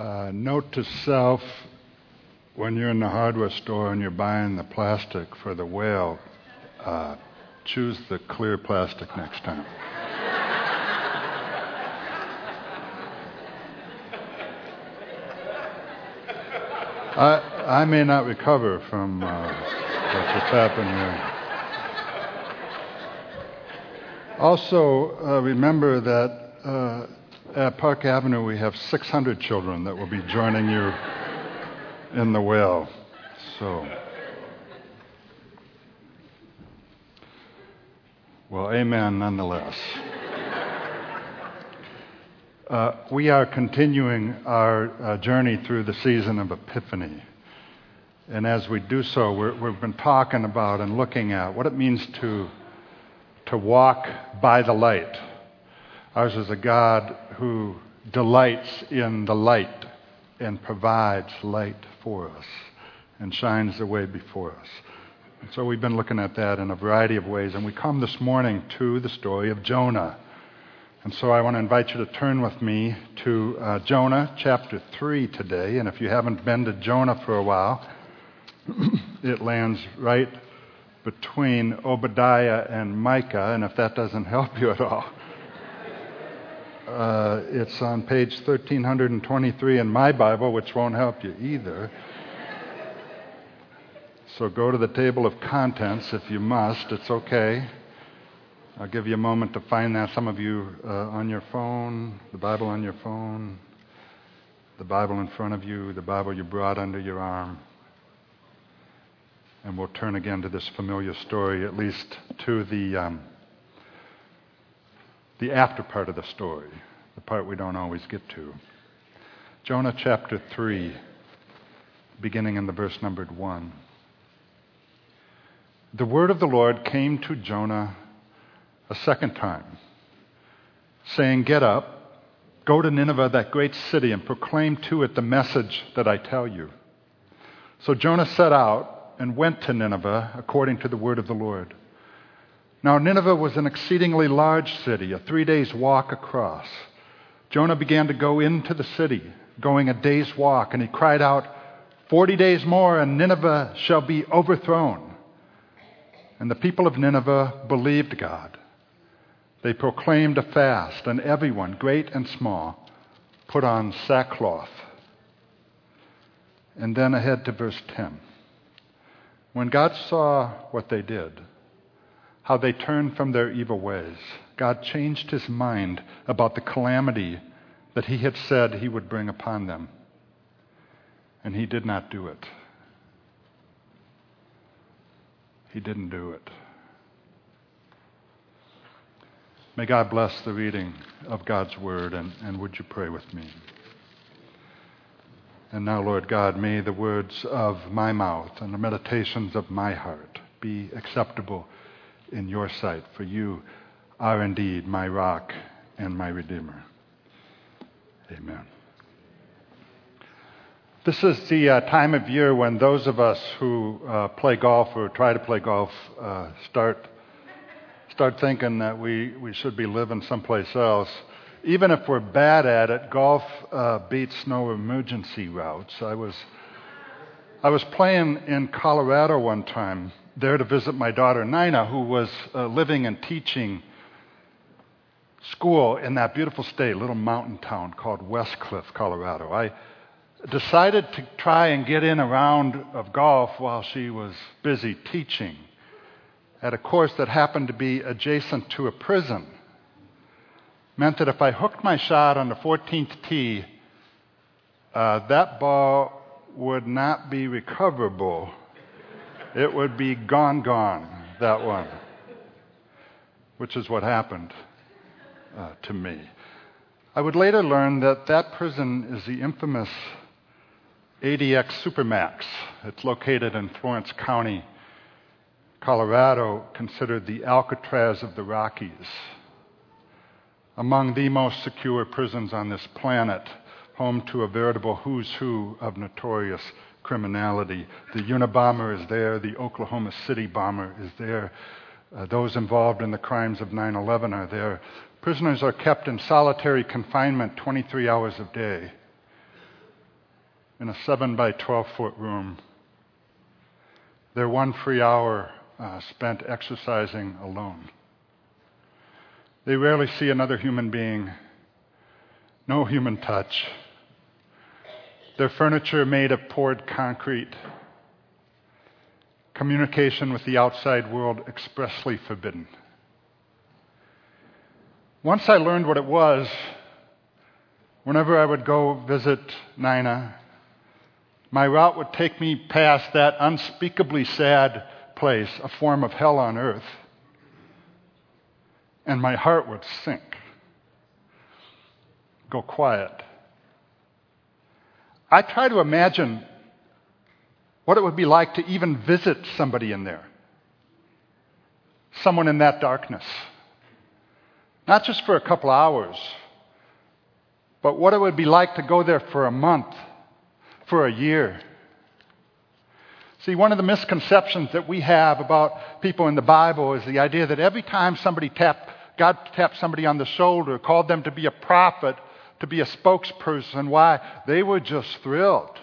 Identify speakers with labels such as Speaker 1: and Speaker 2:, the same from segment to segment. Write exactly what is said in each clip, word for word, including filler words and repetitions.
Speaker 1: Uh, note to self, when you're in the hardware store and you're buying the plastic for the whale, uh, choose the clear plastic next time. I, I may not recover from uh, what just happened here. Also, uh, remember that uh, at Park Avenue we have six hundred children that will be joining you in the whale. So, well, amen nonetheless. Uh, we are continuing our uh, journey through the season of Epiphany. And as we do so, we're, we've been talking about and looking at what it means to, to walk by the light. Ours is a God who delights in the light and provides light for us and shines the way before us. And so we've been looking at that in a variety of ways. And we come this morning to the story of Jonah. And so I want to invite you to turn with me to uh, Jonah chapter three today. And if you haven't been to Jonah for a while, it lands right between Obadiah and Micah. And if that doesn't help you at all, uh, it's on page thirteen twenty-three in my Bible, which won't help you either. So go to the table of contents if you must. It's okay. I'll give you a moment to find that. Some of you uh, on your phone, the Bible on your phone, the Bible in front of you, the Bible you brought under your arm. And we'll turn again to this familiar story, at least to the um, the after part of the story, the part we don't always get to. Jonah chapter three, beginning in the verse numbered one. The word of the Lord came to Jonah a second time, saying, "Get up, go to Nineveh, that great city, and proclaim to it the message that I tell you." So Jonah set out and went to Nineveh according to the word of the Lord. Now Nineveh was an exceedingly large city, a three days' walk across. Jonah began to go into the city, going a day's walk, and he cried out, Forty days more, and Nineveh shall be overthrown." And the people of Nineveh believed God. They proclaimed a fast, and everyone, great and small, put on sackcloth. And then ahead to verse ten. When God saw what they did, how they turned from their evil ways, God changed his mind about the calamity that he had said he would bring upon them. And he did not do it. He didn't do it. May God bless the reading of God's word, and, and would you pray with me? And now, Lord God, may the words of my mouth and the meditations of my heart be acceptable in your sight, for you are indeed my rock and my redeemer. Amen. This is the uh, time of year when those of us who uh, play golf or try to play golf uh, start start thinking that we, we should be living someplace else. Even if we're bad at it, golf uh, beats no emergency routes. I was I was playing in Colorado one time, there to visit my daughter Nina, who was uh, living and teaching school in that beautiful state, little mountain town called Westcliff, Colorado. I decided to try and get in a round of golf while she was busy teaching at a course that happened to be adjacent to a prison. Meant that if I hooked my shot on the fourteenth tee, uh, that ball would not be recoverable. It would be gone, gone, that one, which is what happened uh, to me. I would later learn that that prison is the infamous A D X Supermax. It's located in Florence County, Colorado, considered the Alcatraz of the Rockies. Among the most secure prisons on this planet, home to a veritable who's who of notorious criminality. The Unabomber is there. The Oklahoma City bomber is there. Uh, those involved in the crimes of nine eleven are there. Prisoners are kept in solitary confinement twenty-three hours a day. in a seven by twelve foot room. Their one free hour uh, spent exercising alone. They rarely see another human being. No human touch. Their furniture made of poured concrete. Communication with the outside world expressly forbidden. Once I learned what it was, whenever I would go visit Nina, my route would take me past that unspeakably sad place, a form of hell on earth, and my heart would sink, go quiet. I try to imagine what it would be like to even visit somebody in there, someone in that darkness. Not just for a couple hours, but what it would be like to go there for a month, for a year. See, one of the misconceptions that we have about people in the Bible is the idea that every time somebody tapped, God tapped somebody on the shoulder, called them to be a prophet, to be a spokesperson, why? They were just thrilled.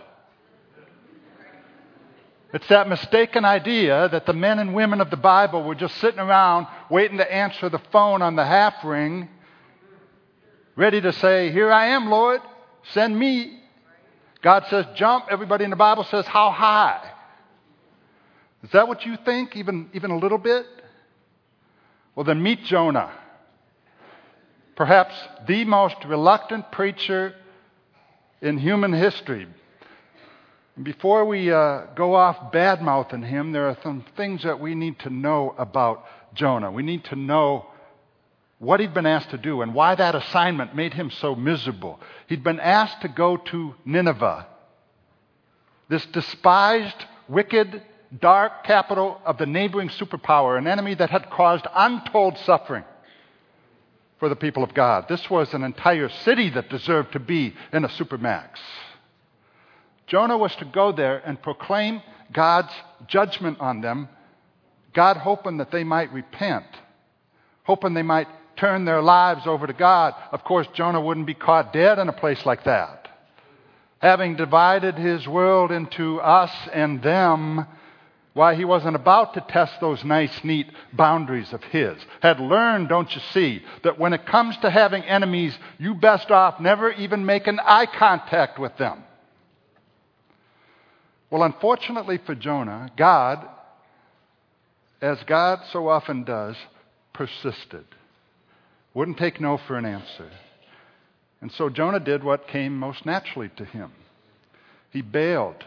Speaker 1: It's that mistaken idea that the men and women of the Bible were just sitting around waiting to answer the phone on the half ring, ready to say, "Here I am, Lord, send me." God says, "Jump." Everybody in the Bible says, "How high?" Is that what you think, even, even a little bit? Well, then meet Jonah. Perhaps the most reluctant preacher in human history. Before we uh, go off bad-mouthing him, there are some things that we need to know about Jonah. We need to know what he'd been asked to do and why that assignment made him so miserable. He'd been asked to go to Nineveh, this despised, wicked, dark capital of the neighboring superpower, an enemy that had caused untold suffering for the people of God. This was an entire city that deserved to be in a supermax. Jonah was to go there and proclaim God's judgment on them, God hoping that they might repent, hoping they might turn their lives over to God. Of course, Jonah wouldn't be caught dead in a place like that. Having divided his world into us and them, why, he wasn't about to test those nice, neat boundaries of his. Had learned, don't you see, that when it comes to having enemies, you best off never even making eye contact with them. Well, unfortunately for Jonah, God, as God so often does, persisted. Wouldn't take no for an answer. And so Jonah did what came most naturally to him. He bailed.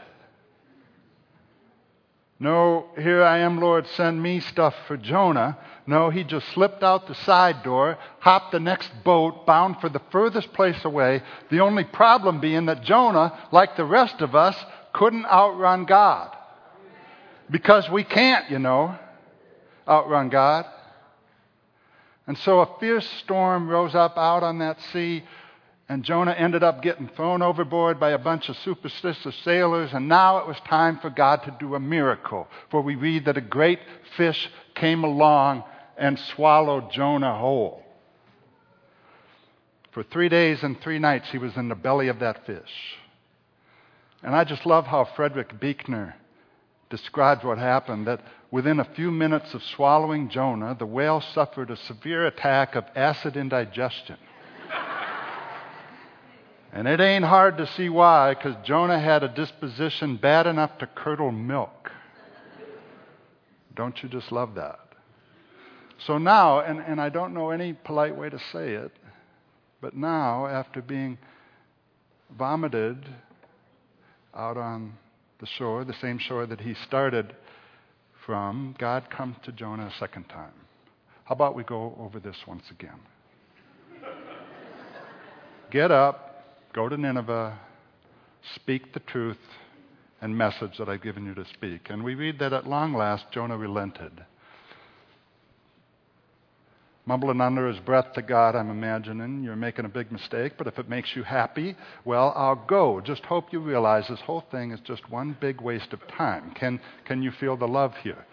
Speaker 1: No, "Here I am, Lord, send me" stuff for Jonah. No, he just slipped out the side door, hopped the next boat, bound for the furthest place away. The only problem being that Jonah, like the rest of us, couldn't outrun God. Because we can't, you know, outrun God. And so a fierce storm rose up out on that sea, and Jonah ended up getting thrown overboard by a bunch of superstitious sailors, and now it was time for God to do a miracle. For we read that a great fish came along and swallowed Jonah whole. For three days and three nights he was in the belly of that fish. And I just love how Frederick Buechner described what happened, that within a few minutes of swallowing Jonah, the whale suffered a severe attack of acid indigestion. And it ain't hard to see why, because Jonah had a disposition bad enough to curdle milk. Don't you just love that? So now, and, and I don't know any polite way to say it, but now, after being vomited out on the shore, the same shore that he started from, God comes to Jonah a second time. How about we go over this once again? Get up, go to Nineveh, speak the truth and message that I've given you to speak. And we read that at long last, Jonah relented. Mumbling under his breath to God, I'm imagining, "You're making a big mistake, but if it makes you happy, well, I'll go. Just hope you realize this whole thing is just one big waste of time." Can, can you feel the love here?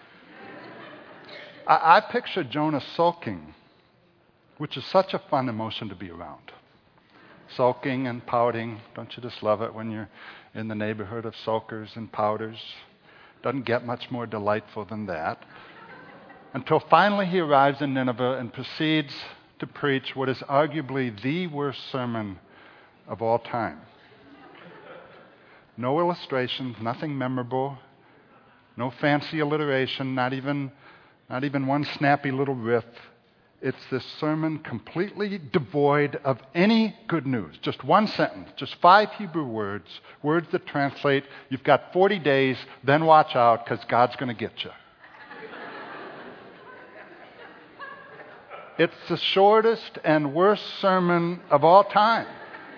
Speaker 1: I, I picture Jonah sulking, which is such a fun emotion to be around. sulking and pouting. Don't you just love it when you're in the neighborhood of sulkers and pouters? Doesn't get much more delightful than that. Until finally he arrives in Nineveh and proceeds to preach what is arguably the worst sermon of all time. No illustrations, nothing memorable, no fancy alliteration, not even, not even one snappy little riff. It's this sermon completely devoid of any good news. Just one sentence, just five Hebrew words, words that translate, you've got forty days, then watch out because God's going to get you. It's the shortest and worst sermon of all time.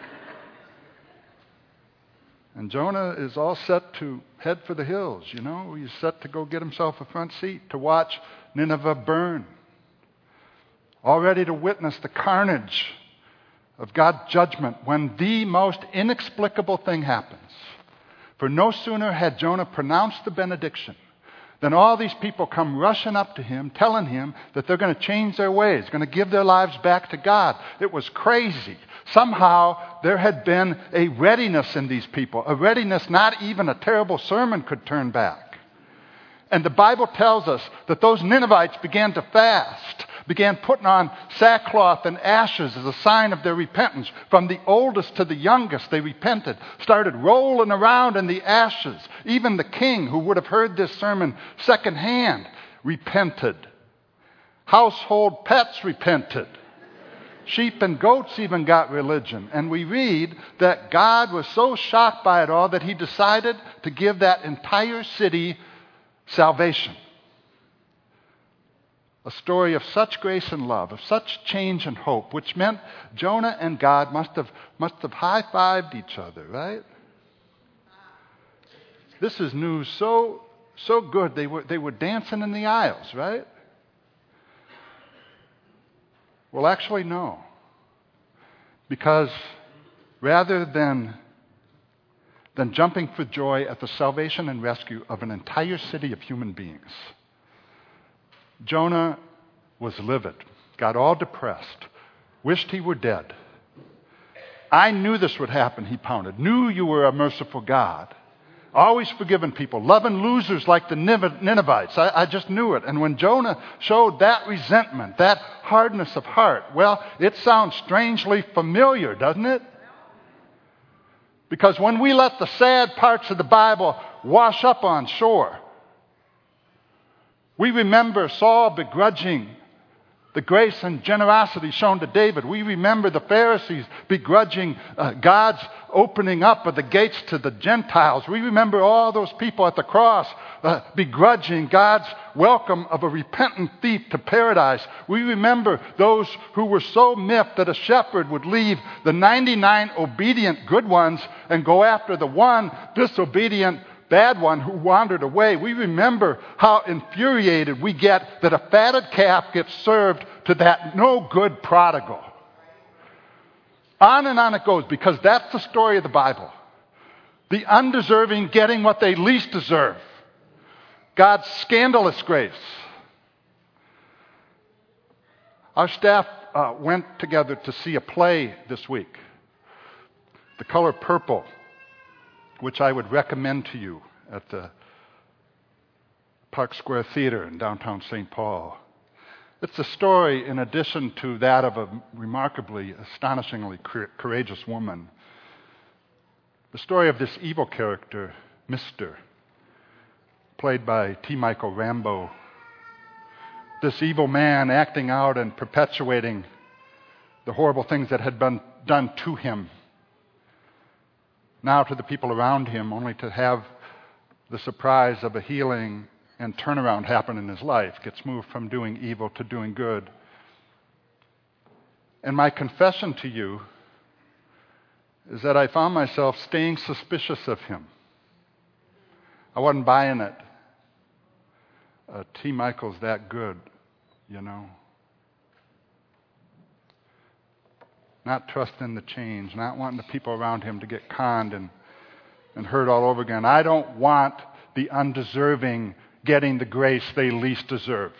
Speaker 1: And Jonah is all set to head for the hills, you know. He's set to go get himself a front seat to watch Nineveh burn. All ready to witness the carnage of God's judgment when the most inexplicable thing happens. For no sooner had Jonah pronounced the benediction than all these people come rushing up to him, telling him that they're going to change their ways, going to give their lives back to God. It was crazy. Somehow there had been a readiness in these people, a readiness not even a terrible sermon could turn back. And the Bible tells us that those Ninevites began to fast, began putting on sackcloth and ashes as a sign of their repentance. From the oldest to the youngest, they repented, started rolling around in the ashes. Even the king, who would have heard this sermon secondhand, repented. Household pets repented. Sheep and goats even got religion. And we read that God was so shocked by it all that he decided to give that entire city salvation. A story of such grace and love, of such change and hope, which meant Jonah and God must have, must have high-fived each other, right? This is news so, so good, they were, they were dancing in the aisles, right? Well, actually, no. Because rather than, than jumping for joy at the salvation and rescue of an entire city of human beings, Jonah was livid, got all depressed, wished he were dead. I knew this would happen, he pounded. Knew you were a merciful God. Always forgiving people, loving losers like the Ninevites. I, I just knew it. And when Jonah showed that resentment, that hardness of heart, well, it sounds strangely familiar, doesn't it? Because when we let the sad parts of the Bible wash up on shore, we remember Saul begrudging the grace and generosity shown to David. We remember the Pharisees begrudging uh, God's opening up of the gates to the Gentiles. We remember all those people at the cross uh, begrudging God's welcome of a repentant thief to paradise. We remember those who were so miffed that a shepherd would leave the ninety-nine obedient good ones and go after the one disobedient bad one who wandered away. We remember how infuriated we get that a fatted calf gets served to that no good prodigal. On and on it goes, because that's the story of the Bible. The undeserving getting what they least deserve. God's scandalous grace. Our staff uh, went together to see a play this week, The Color Purple, which I would recommend to you at the Park Square Theater in downtown Saint Paul. It's a story, in addition to that of a remarkably, astonishingly courageous woman, the story of this evil character, Mister, played by T. Michael Rambo. This evil man acting out and perpetuating the horrible things that had been done to him, now to the people around him, only to have the surprise of a healing and turnaround happen in his life, gets moved from doing evil to doing good. And my confession to you is that I found myself staying suspicious of him. I wasn't buying it. Uh, T. Michael's that good, you know. Not trusting the change, not wanting the people around him to get conned and, and hurt all over again. I don't want the undeserving getting the grace they least deserve.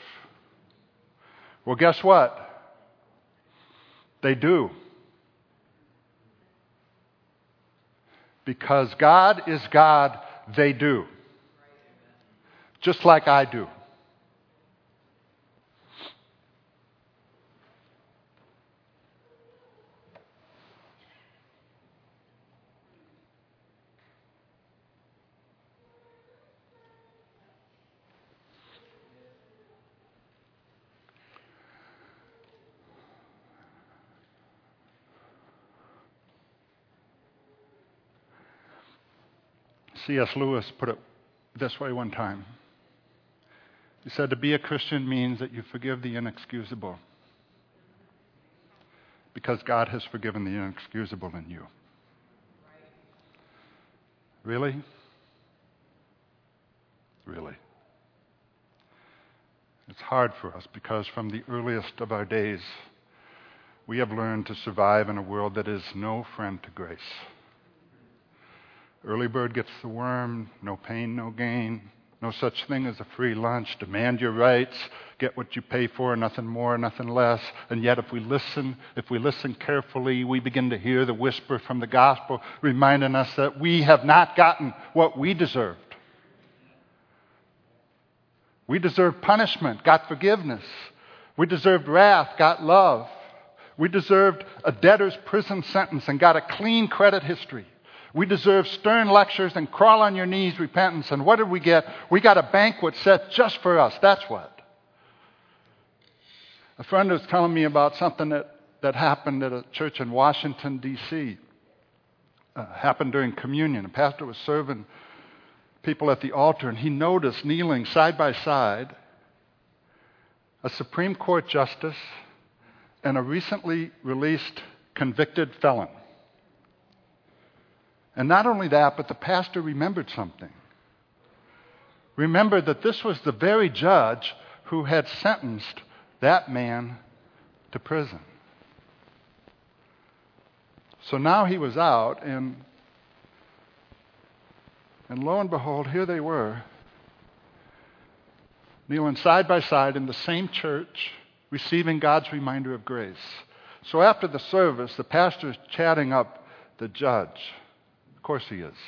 Speaker 1: Well, guess what? They do. Because God is God, they do. Just like I do. C S Lewis put it this way one time. He said, to be a Christian means that you forgive the inexcusable because God has forgiven the inexcusable in you. Really? Really? It's hard for us because from the earliest of our days, we have learned to survive in a world that is no friend to grace. Early bird gets the worm, no pain, no gain, no such thing as a free lunch, demand your rights, get what you pay for, nothing more, nothing less. And yet if we listen, if we listen carefully, we begin to hear the whisper from the gospel reminding us that we have not gotten what we deserved. We deserved punishment, got forgiveness. We deserved wrath, got love. We deserved a debtor's prison sentence and got a clean credit history. We deserve stern lectures and crawl on your knees repentance. And what did we get? We got a banquet set just for us. That's what. A friend was telling me about something that, that happened at a church in Washington, D C Uh, happened during communion. A pastor was serving people at the altar, and he noticed kneeling side by side a Supreme Court justice and a recently released convicted felon. And not only that, but the pastor remembered something. Remembered that this was the very judge who had sentenced that man to prison. So now he was out, and, and lo and behold, here they were, kneeling side by side in the same church, receiving God's reminder of grace. So after the service, the pastor is chatting up the judge. Of course he is.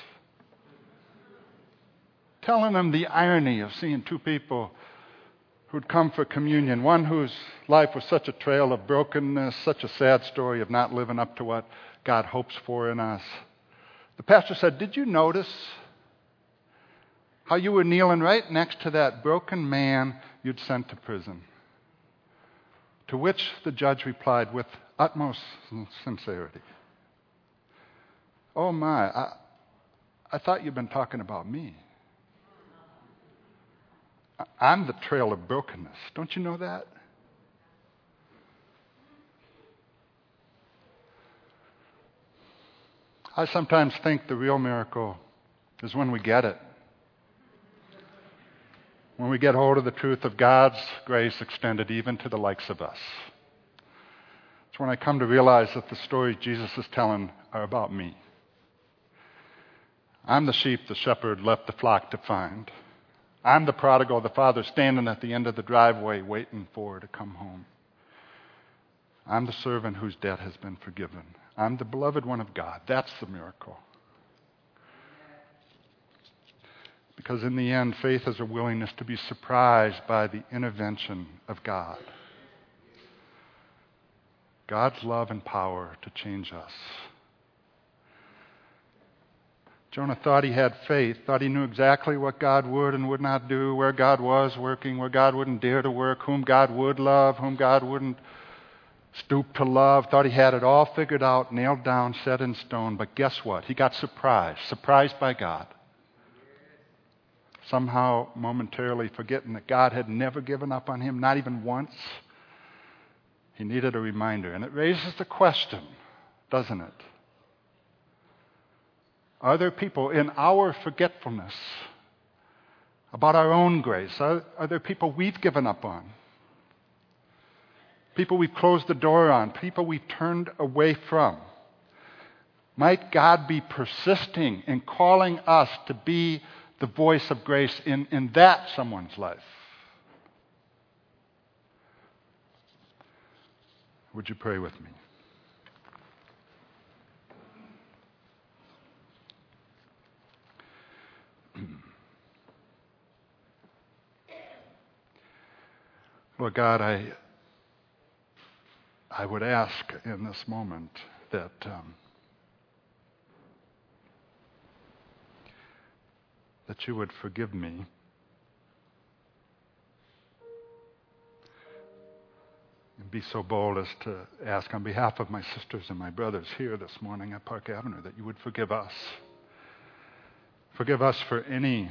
Speaker 1: Telling him the irony of seeing two people who'd come for communion, one whose life was such a trail of brokenness, such a sad story of not living up to what God hopes for in us. The pastor said, did you notice how you were kneeling right next to that broken man you'd sent to prison? To which the judge replied with utmost sincerity, oh my, I, I thought you'd been talking about me. I'm the trail of brokenness. Don't you know that? I sometimes think the real miracle is when we get it. When we get hold of the truth of God's grace extended even to the likes of us. It's when I come to realize that the stories Jesus is telling are about me. I'm the sheep the shepherd left the flock to find. I'm the prodigal the father standing at the end of the driveway waiting for to come home. I'm the servant whose debt has been forgiven. I'm the beloved one of God. That's the miracle. Because in the end, faith is a willingness to be surprised by the intervention of God. God's love and power to change us. Jonah thought he had faith, thought he knew exactly what God would and would not do, where God was working, where God wouldn't dare to work, whom God would love, whom God wouldn't stoop to love. Thought he had it all figured out, nailed down, set in stone. But guess what? He got surprised, surprised by God. Somehow, momentarily forgetting that God had never given up on him, not even once. He needed a reminder. And it raises the question, doesn't it? Are there people in our forgetfulness about our own grace? Are, are there people we've given up on? People we've closed the door on? People we've turned away from? Might God be persisting in calling us to be the voice of grace in, in that someone's life? Would you pray with me? Lord God, I, I would ask in this moment that um, that you would forgive me and be so bold as to ask on behalf of my sisters and my brothers here this morning at Park Avenue that you would forgive us. Forgive us for any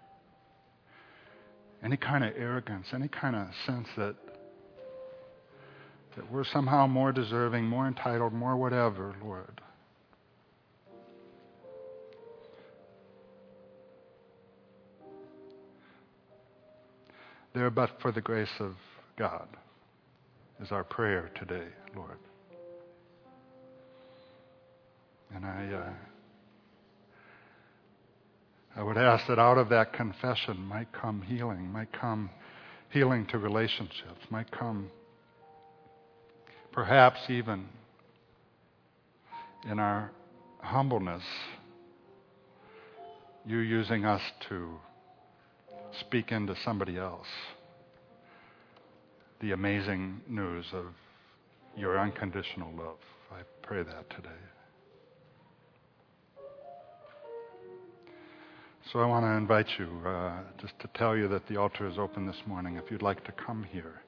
Speaker 1: any kind of arrogance, any kind of sense that that we're somehow more deserving, more entitled, more whatever, Lord. There, but for the grace of God, is our prayer today, Lord. And I, uh, I would ask that out of that confession might come healing, might come healing to relationships, might come perhaps even in our humbleness, you using us to speak into somebody else the amazing news of your unconditional love. I pray that today. So I want to invite you uh, just to tell you that the altar is open this morning if you'd like to come here.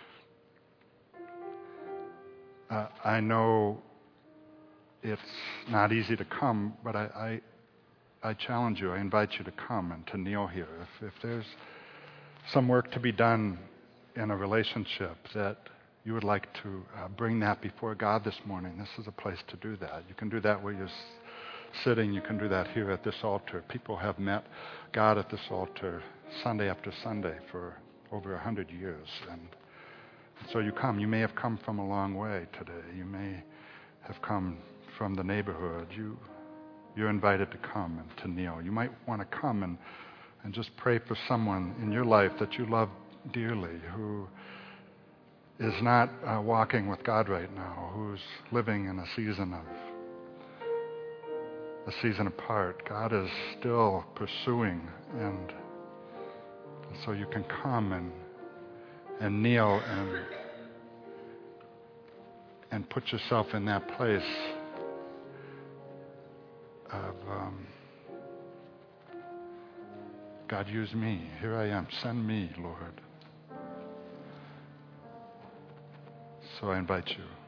Speaker 1: Uh, I know it's not easy to come, but I, I, I challenge you, I invite you to come and to kneel here. If, if there's some work to be done in a relationship that you would like to uh, bring that before God this morning, this is a place to do that. You can do that where you're s- sitting. You can do that here at this altar. People have met God at this altar Sunday after Sunday for over a hundred years. And so you come. You may have come from a long way today. You may have come from the neighborhood. You, you're invited to come and to kneel. You might want to come and, and just pray for someone in your life that you love dearly, who is not uh, walking with God right now, who's living in a season of a season apart. God is still pursuing, and, and so you can come and and kneel and and put yourself in that place of um, God, use me. Here I am. Send me, Lord. So I invite you.